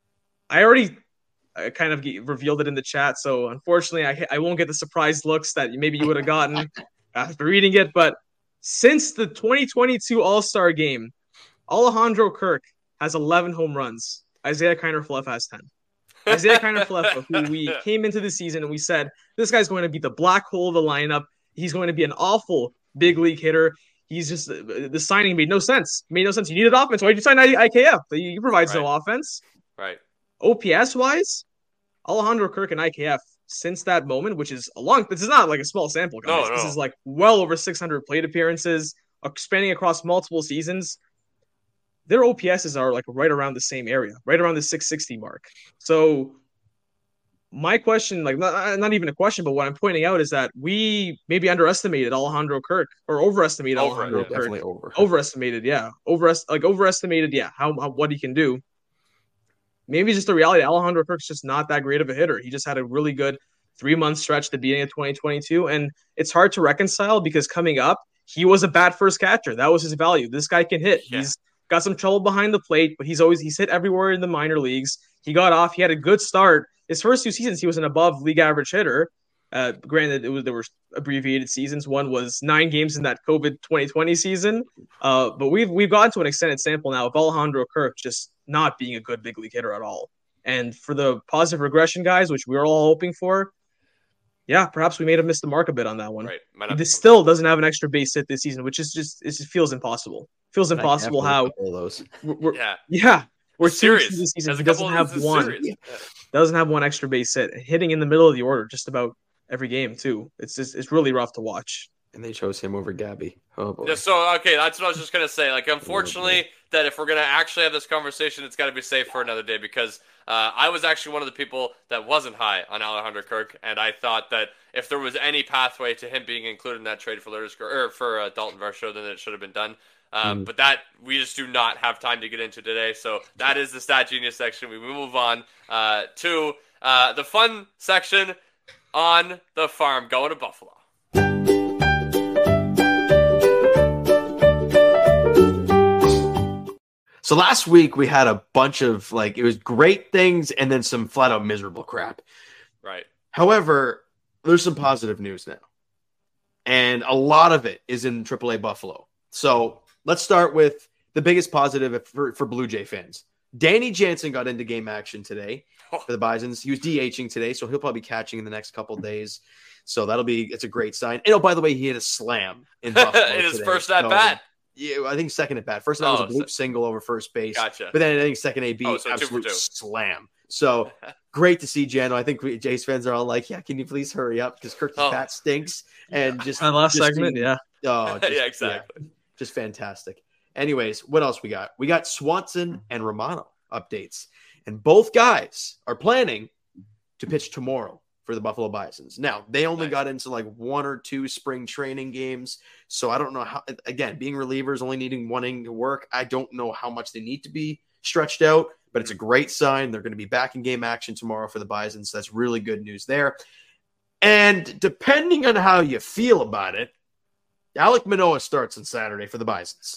I already kind of revealed it in the chat, so unfortunately I won't get the surprised looks that maybe you would have gotten after reading it, but since the 2022 All-Star game, Alejandro Kirk has 11 home runs. Isaiah Kiner-Falefa has 10. Isaiah Kiner-Falefa, who we came into the season and we said, this guy's going to be the black hole of the lineup. He's going to be an awful big league hitter. He's just, the signing made no sense. You needed offense. Why'd you sign IKF? He provides no offense. Right. OPS-wise, Alejandro Kirk and IKF, since that moment, which is this is not like a small sample, guys. No. This is like well over 600 plate appearances, spanning across multiple seasons. Their OPSs are like right around the same area, right around the 660 mark. So my question, like not even a question, but what I'm pointing out is that we maybe underestimated Alejandro Kirk or overestimated Alejandro Kirk. Definitely overestimated, yeah. Overestimated, yeah, how what he can do. Maybe just the reality, Alejandro Kirk's just not that great of a hitter. He just had a really good 3-month stretch at the beginning of 2022, and it's hard to reconcile because coming up, he was a bat first catcher. That was his value. This guy can hit. Yeah. He's got some trouble behind the plate, but he's hit everywhere in the minor leagues. He got off. He had a good start. His first 2 seasons, he was an above league average hitter. Granted, there were abbreviated seasons. One was 9 games in that COVID 2020 season. But we've gotten to an extended sample now of Alejandro Kirk just not being a good big league hitter at all. And for the positive regression guys, which we were all hoping for, yeah, perhaps we may have missed the mark a bit on that one. Right. This still doesn't have an extra base hit this season, which is just it feels impossible. Feels impossible how those. We're serious this season. He doesn't have one. Doesn't have one extra base hit. Hitting in the middle of the order just about every game too. It's really rough to watch. And they chose him over Gabby. Oh boy. Yeah, so okay, that's what I was just gonna say. Like, unfortunately, that if we're gonna actually have this conversation, it's got to be saved for another day because I was actually one of the people that wasn't high on Alejandro Kirk, and I thought that if there was any pathway to him being included in that trade for Dalton Varsho, then it should have been done. But that we just do not have time to get into today. So that is the Stat Genius section. We move on to the fun section on the farm, going to Buffalo. So last week we had a bunch of it was great things and then some flat out miserable crap. Right. However, there's some positive news now. And a lot of it is in AAA Buffalo. So let's start with the biggest positive for Blue Jay fans. Danny Jansen got into game action today for the Bisons. He was DHing today, so he'll probably be catching in the next couple of days. So it's a great sign. And by the way, he hit a slam in Buffalo in his today. first at bat. Yeah, I think second at bat. First time was a bloop single over first base. Gotcha. But then I think second AB, absolute slam. So great to see Jano. I think Jays fans are all like, yeah, can you please hurry up? Because Kirk's bat stinks. And just on last segment, yeah, exactly. Yeah, just fantastic. Anyways, what else we got? We got Swanson and Romano updates. And both guys are planning to pitch tomorrow for the Buffalo Bisons. Now, they only got into 1 or 2 spring training games. So I don't know how, again, being relievers, only needing 1 inning to work, I don't know how much they need to be stretched out, but it's a great sign. They're going to be back in game action tomorrow for the Bisons. So that's really good news there. And depending on how you feel about it, Alek Manoah starts on Saturday for the Bisons.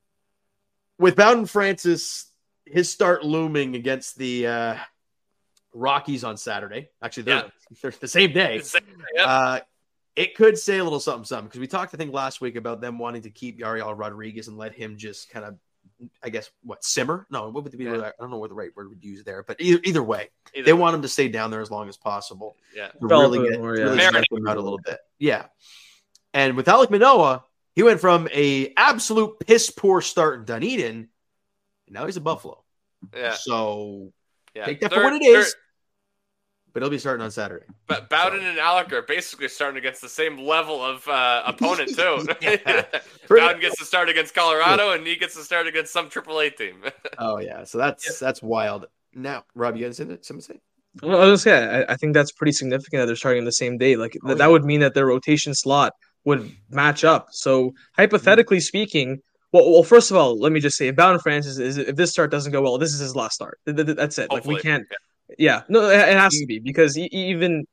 With Bowden Francis, his start looming against the Rockies on Saturday. Actually, they're the same day. Yep. It could say a little something because we talked, I think, last week about them wanting to keep Yariel Rodriguez and let him just kind of, I guess, simmer? No, what would be? I don't know what the right word would use there, but either way, they want him to stay down there as long as possible. Yeah, to really get him out a little bit. Yeah, and with Alek Manoah, he went from a absolute piss poor start in Dunedin, and now he's a Buffalo. Yeah, so take that for what it is. But he'll be starting on Saturday. But Bowden and Alec are basically starting against the same level of opponent, too. Bowden gets to start against Colorado, and he gets to start against some AAA team. Oh, yeah. So that's wild. Now, Rob, you got something to say? Well, I think that's pretty significant that they're starting on the same day. That would mean that their rotation slot would match up. So, hypothetically speaking, well, first of all, let me just say, if Bowden Francis if this start doesn't go well, this is his last start. That's it. Hopefully. We can't. Yeah, no, it has to be because even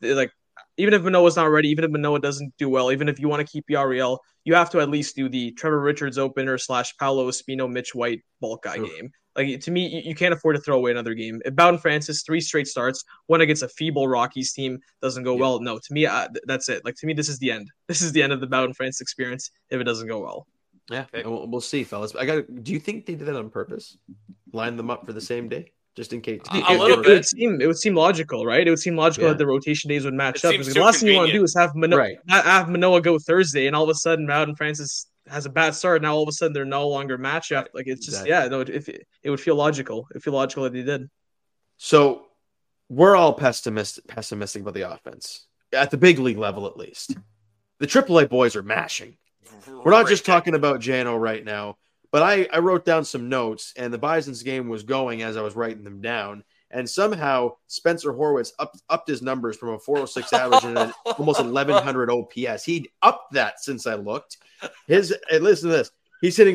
if Manoah's not ready, even if Manoah doesn't do well, even if you want to keep Yariel, you have to at least do the Trevor Richards opener / Paolo Espino, Mitch White bulk guy game. Like, to me, you can't afford to throw away another game. If Bowden Francis 3 straight starts, one against a feeble Rockies team doesn't go well. No, to me, that's it. Like, to me, this is the end. This is the end of the Bowden Francis experience if it doesn't go well. Yeah, we'll see, fellas. Do you think they did that on purpose? Line them up for the same day? Just in case. It would seem logical, right? It would seem logical that the rotation days would match up. Because the last thing you want to do is have Manoah go Thursday, and all of a sudden Bowden Francis has a bad start. Now all of a sudden they're no longer matched up. Like, it's just it would feel logical. It would feel logical that they did. So we're all pessimistic about the offense at the big league level, at least. The AAA boys are mashing. We're not just talking about Jano right now. But I wrote down some notes, and the Bison's game was going as I was writing them down. And somehow Spencer Horwitz upped his numbers from a 406 average and an almost 1,100 OPS. He'd upped that since I looked. Listen to this. He's hitting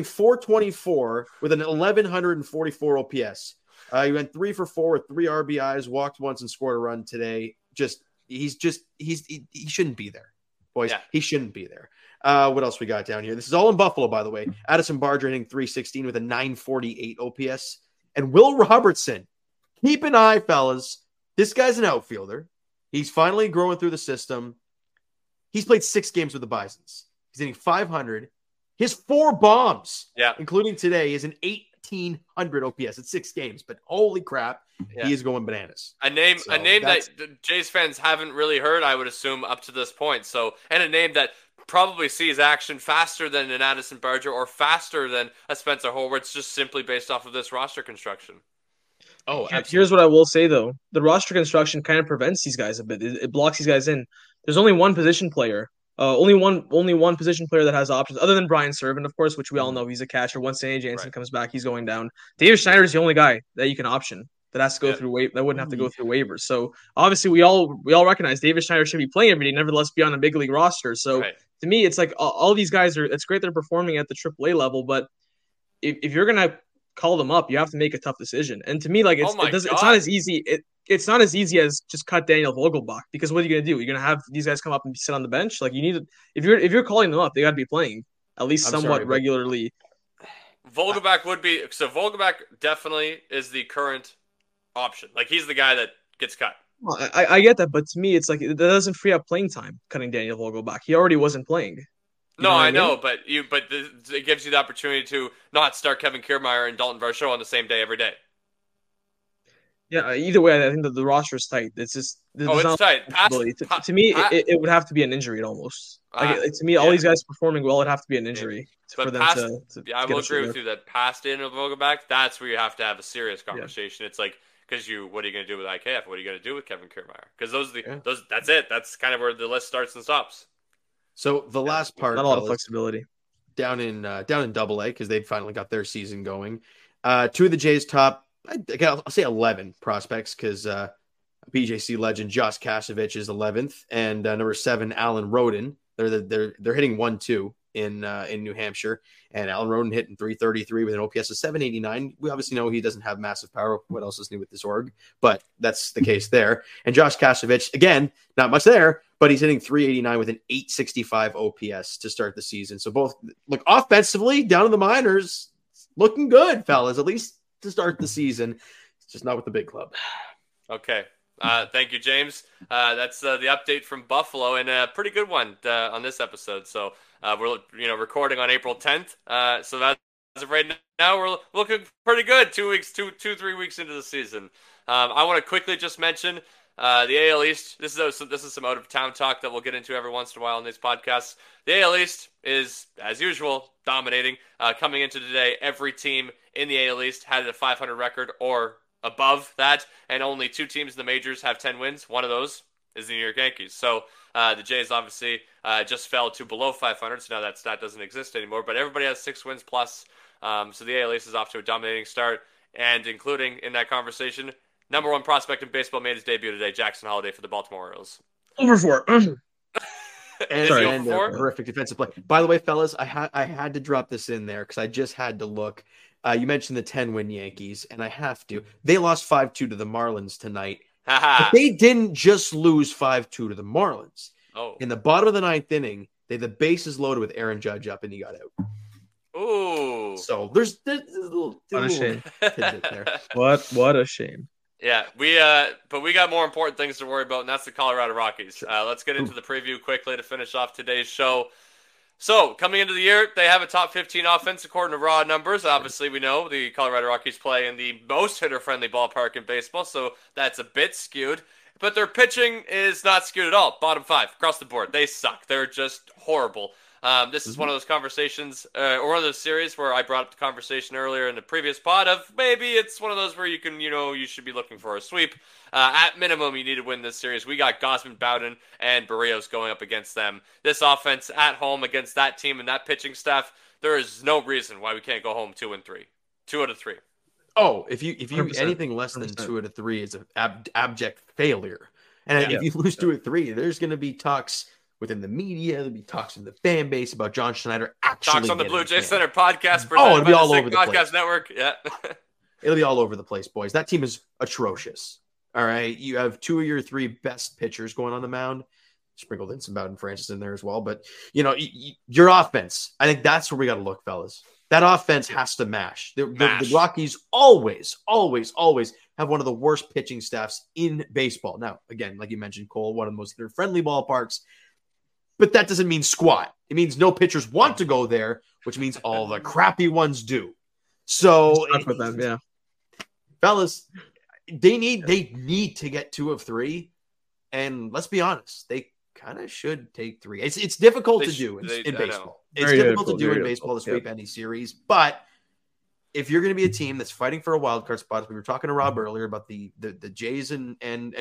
424 with an 1,144 OPS. He went 3 for 4 with 3 RBIs, walked once, and scored a run today. He shouldn't be there, boys. Yeah. He shouldn't be there. What else we got down here? This is all in Buffalo, by the way. Addison Barger hitting 316 with a 948 OPS. And Will Robertson, keep an eye, fellas. This guy's an outfielder. He's finally growing through the system. He's played 6 games with the Bisons. He's hitting 500. He has 4 bombs, including today. He has an 1,800 OPS in 6 games. But holy crap, he is going bananas. A name that Jays fans haven't really heard, I would assume, up to this point. So, and a name that probably sees action faster than an Addison Barger or faster than a Spencer Horwitz, just simply based off of this roster construction. Oh, absolutely. Here's what I will say, though. The roster construction kind of prevents these guys a bit. It blocks these guys in. There's only one position player. Only one position player that has options, other than Brian Servant, of course, which we all know he's a catcher. Once Danny Jansen comes back, he's going down. David Schneider is the only guy that you can option. That has to go through that wouldn't have to go through waivers. So obviously we all recognize David Schneider should be playing every day, nevertheless be on a big league roster. So to me, it's like all these guys it's great they're performing at the AAA level, but if you're gonna call them up, you have to make a tough decision. And to me, like it's not as easy. It's not as easy as just cut Daniel Vogelbach, because what are you gonna do? You're gonna have these guys come up and sit on the bench. Like, you need to, if you're calling them up, they got to be playing at least regularly. Vogelbach definitely is the current option. Like, he's the guy that gets cut. Well, I get that, but to me, it's like that doesn't free up playing time. Cutting Daniel Vogelbach, he already wasn't playing. I know, but it gives you the opportunity to not start Kevin Kiermaier and Dalton Varsho on the same day every day. Yeah, either way, I think that the roster is tight. It's just it's tight. To me, it would have to be an injury almost. To me, all these guys performing well, it'd have to be an injury for them to. I will agree with you that past Daniel Vogelbach, that's where you have to have a serious conversation. Yeah. It's like, because what are you going to do with IKF? What are you going to do with Kevin Kiermaier? Because that's it. That's kind of where the list starts and stops. So the last part, not a lot of flexibility down in Double-A, because they finally got their season going. 2 of the Jays' top, I'll say 11 prospects, because BJC legend Josh Kasevich is 11th, and number 7 Alan Roden. They're hitting 1-2 in New Hampshire, and Alan Roden hitting 333 with an OPS of 789. We obviously know he doesn't have massive power. What else is new with this org? But that's the case there. And Josh Kasevich, again, not much there, but he's hitting 389 with an 865 OPS to start the season. So both look offensively down in the minors, looking good, fellas, at least to start the season. It's just not with the big club. Okay. Thank you, James. That's the update from Buffalo, and a pretty good one on this episode. So we're recording on April 10th. So that as of right now, we're looking pretty good. 3 weeks into the season. I want to quickly just mention the AL East. This is some out of town talk that we'll get into every once in a while in these podcasts. The AL East is, as usual, dominating. Coming into today, every team in the AL East had a 500 record or above that, and only 2 teams in the majors have 10 wins. One of those is the New York Yankees. So the Jays obviously just fell to below 500, so now that stat doesn't exist anymore. But everybody has 6 wins plus. So the AL East is off to a dominating start, and including in that conversation, number 1 prospect in baseball made his debut today, Jackson Holliday for the Baltimore Orioles. Over 4. And a horrific defensive play. By the way, fellas, I had to drop this in there because I just had to look. You mentioned the 10-win Yankees, and I have to. They lost 5-2 to the Marlins tonight. But they didn't just lose 5-2 to the Marlins. Oh. In the bottom of the 9th inning, they had the bases loaded with Aaron Judge up, and he got out. Ooh. So there's a little shame. there. What a shame. Yeah, but we got more important things to worry about, and that's the Colorado Rockies. Let's get into the preview quickly to finish off today's show. So, coming into the year, they have a top 15 offense according to raw numbers. Obviously, we know the Colorado Rockies play in the most hitter-friendly ballpark in baseball, so that's a bit skewed. But their pitching is not skewed at all. Bottom 5, across the board. They suck. They're just horrible. This is one of those conversations, or one of those series where I brought up the conversation earlier in the previous pod of maybe it's one of those where you should be looking for a sweep. At minimum, you need to win this series. We got Gausman, Bowden, and Barrios going up against them. This offense at home against that team and that pitching staff, there is no reason why we can't go home 2-3. 2 out of 3. Oh, if you 100%. anything less than 2 out of 3 is an abject failure. And Yeah. if you lose 2 out of 3, there's going to be talks within the media, there'll be talks in the fan base about John Schneider actually Talks on the getting Blue Jay a Center podcast presented it'll be by all the over Sick the Podcast place. Network. Yeah. It'll be all over the place, boys. That team is atrocious. All right. You have 2 of your 3 best pitchers going on the mound. Sprinkled in some Bowden Francis in there as well. But, your offense, I think that's where we got to look, fellas. That offense has to mash. The Rockies always have one of the worst pitching staffs in baseball. Now, again, like you mentioned, Cole, one of the most hitter-friendly ballparks. But that doesn't mean squat. It means no pitchers want to go there, which means all the crappy ones do. So, For them, yeah. fellas, they need to get 2 of 3, and let's be honest, they kind of should take 3. It's difficult to do in baseball. It's difficult to do in baseball to sweep any series, but if you're going to be a team that's fighting for a wild card spot, we were talking to Rob earlier about the Jays and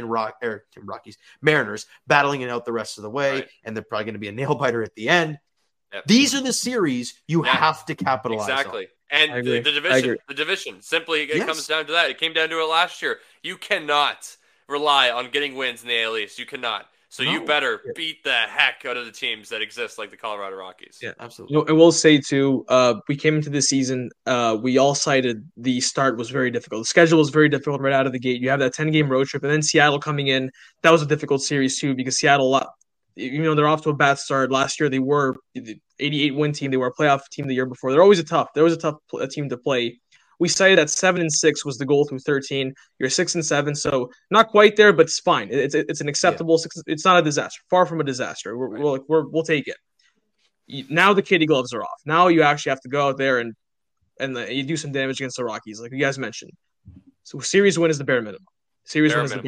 Rockies, Mariners battling it out the rest of the way, right. And they're probably going to be a nail biter at the end. Yep. These are the series you have to capitalize exactly. on. And the division, simply it comes down to that. It came down to it last year. You cannot rely on getting wins in the AL East. You cannot. So you better beat the heck out of the teams that exist like the Colorado Rockies. Yeah, absolutely. I will say, too, we came into this season, we all cited the start was very difficult. The schedule was very difficult right out of the gate. You have that 10-game road trip, and then Seattle coming in. That was a difficult series, too, because Seattle, they're off to a bad start. Last year, they were the 88-win team. They were a playoff team the year before. There was a tough team to play. We cited that 7-6 was the goal through 13. You're 6-7, so not quite there, but it's fine. It's an acceptable. Yeah. It's not a disaster. Far from a disaster. We'll take it. Now the kitty gloves are off. Now you actually have to go out there and you do some damage against the Rockies, like you guys mentioned. So series win is the bare minimum. You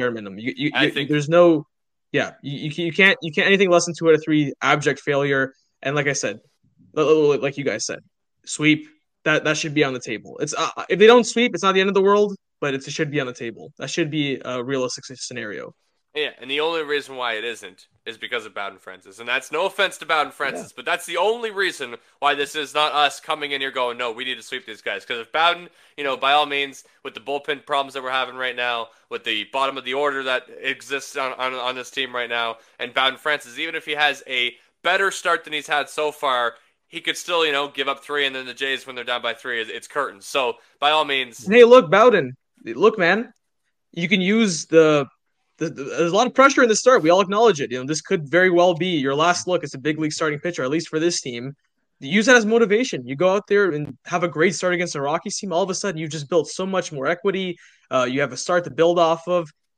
there's no. Yeah, you can't anything less than 2 out of 3 abject failure. And like I said, like you guys said, sweep. That should be on the table. It's if they don't sweep, it's not the end of the world, but it should be on the table. That should be a realistic scenario. Yeah, and the only reason why it isn't is because of Bowden Francis. And that's no offense to Bowden Francis, but that's the only reason why this is not us coming in here going, no, we need to sweep these guys. Because if Bowden, by all means, with the bullpen problems that we're having right now, with the bottom of the order that exists on this team right now, and Bowden Francis, even if he has a better start than he's had so far, he could still, give up 3, and then the Jays, when they're down by 3, it's curtains. So, by all means... Hey, look, Bowden. Look, man. You can use there's a lot of pressure in the start. We all acknowledge it. This could very well be your last look as a big league starting pitcher, at least for this team. Use that as motivation. You go out there and have a great start against the Rockies team. All of a sudden, you've just built so much more equity. You have a start to build off of.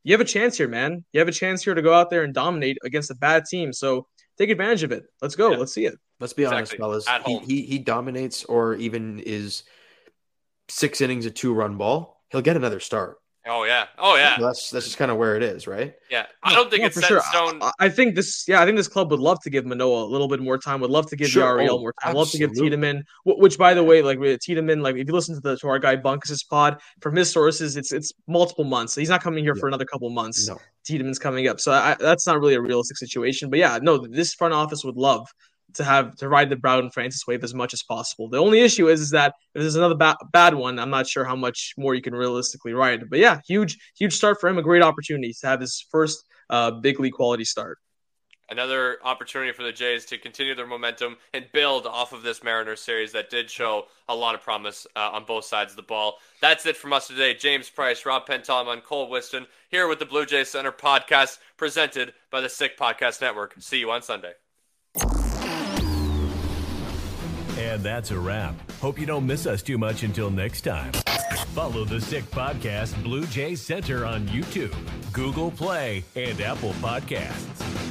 you have a chance here, man. You have a chance here to go out there and dominate against a bad team. So take advantage of it. Let's go. Let's see it. Let's be honest, fellas. He dominates or even is 6 innings, a 2-run ball. He'll get another start. Oh yeah. That's just kind of where it is, right? Yeah, I don't think it's set in stone. I think this club would love to give Manoah a little bit more time. Would love to give Yariel more time. Love to give Tiedemann, which by the way, like with Tiedemann, like if you listen to our guy Bunkus' pod, from his sources, it's multiple months. He's not coming here for another couple months. No. Tiedemann's coming up, so that's not really a realistic situation. But yeah, no, this front office would love to ride the Broughton Francis wave as much as possible. The only issue is that if there's another bad one, I'm not sure how much more you can realistically ride. But yeah, huge start for him. A great opportunity to have his first big league quality start. Another opportunity for the Jays to continue their momentum and build off of this Mariners series that did show a lot of promise on both sides of the ball. That's it from us today. James Price, Rob Pentalaman, Cole Whiston, here with the Blue Jays Center podcast presented by the Sick Podcast Network. See you on Sunday. And that's a wrap. Hope you don't miss us too much until next time. Follow the Sick Podcast Blue Jays Center on YouTube, Google Play, and Apple Podcasts.